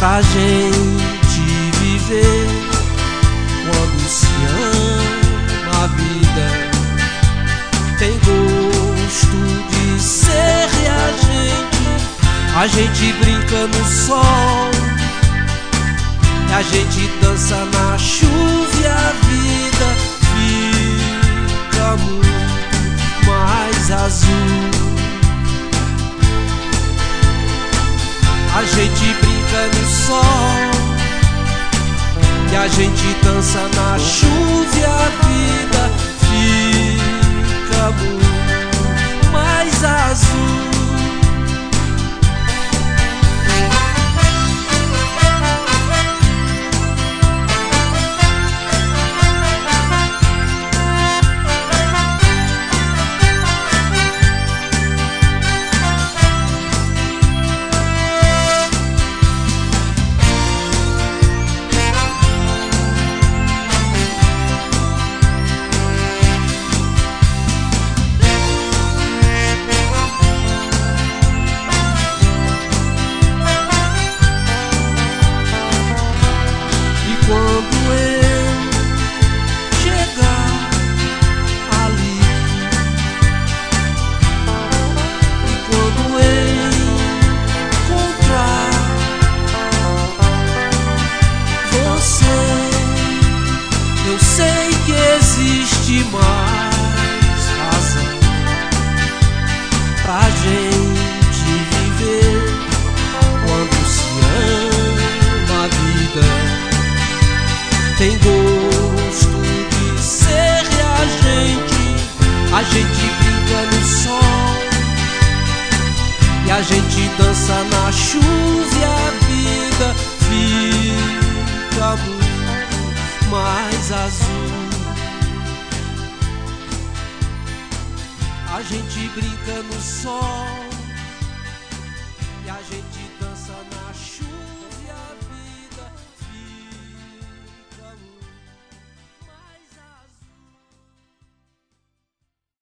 pra gente viver. Quando se ama a vida, tem gosto de ser reagente. A gente brinca no sol e a gente dança na chuva, e a vida fica muito mais azul. A gente brinca no sol e a gente dança na chuva, e a vida fica muito mais azul. Quando eu chegar ali, e quando eu encontrar você, eu sei que existe mais razão pra gente viver. Quando se ama a vida, tem gosto de ser reagente. A gente brinca no sol e a gente dança na chuva, e a vida fica muito mais azul. A gente brinca no sol